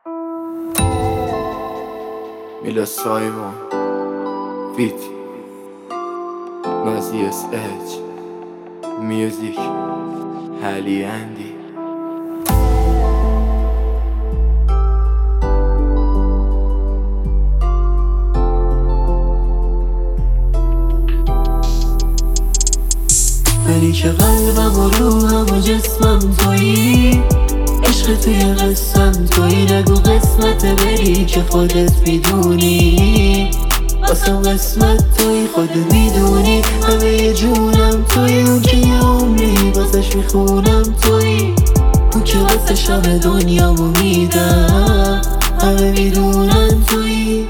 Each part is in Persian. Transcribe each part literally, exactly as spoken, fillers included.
Mila Simon Fit Nazi اس اچ Music حالی اندی منی که قلبم و روحم و جسمم تویی، عشق توی قسم تویی. نگو قسمت بری که خودت میدونی، واسم قسمت تویی، خودت میدونی. همه جونم تویی، اون که یه عمری واسش میخونم تویی، اون که واسش همه دنیامو میدم. همه میدونن تویی،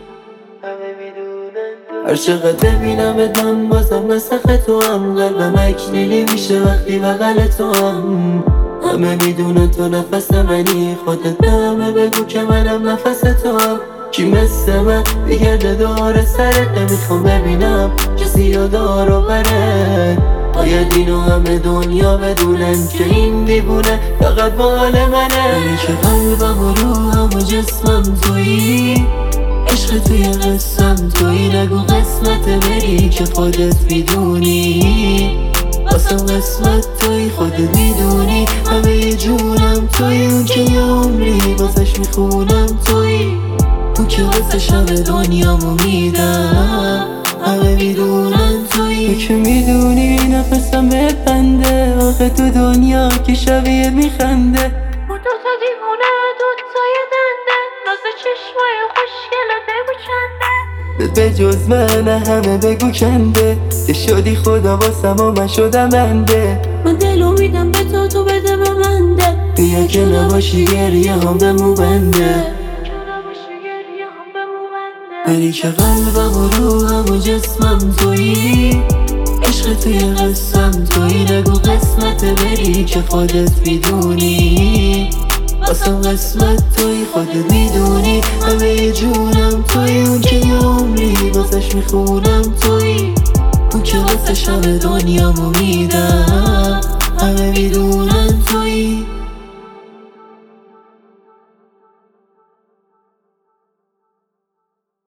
هر چقدر ببینم ادم بازم نسخ تو هم. قلبم اکلیلی میشه وقتی بغل تو هم. همه میدونن تو نفس منی، خودت به همه بگو که منم نفس تو هم. کی مثل من بگرده دور سرت، نمیخوام ببینم کسی یادار و بره. باید اینو همه دنیا بدونن که این دیوونه فقط مال منه. منی که قلبم و روحم و جسمم تویی، عشق توی قسم تویی. نگو قسمت بری که خودت میدونی، واسم قسمت تویی، خودت میدونی. همه جونم تویی، اون که یه عمری واسش میخونم تویی، اون که واسش همه دنیامو میدم. همه میدونن تویی، تو که میدونی نفسم بهت بنده. آخه تو دنیا که شبیه میخنده، اون دوتا دیوونه دوتای دنده، ناز چشمای خوشگلت بگو چنده. به جز من همه بگو کنده، که شدی خدا واسم و من شدم بنده. من دلو میدم به تو، تو بده به من ده. بیا که نباشی گریه هم بمو بنده. منی که قلبم و روحم و جسمم تویی، عشق توی قسم تویی. نگو قسمت بری که خودت میدونی، واسم قسمت تویی، خودت میدونی. همه جونم تویی، اون که یه عمری واسش میخونم تویی، اون که واسش همه دنیامو میدم. همه میدونی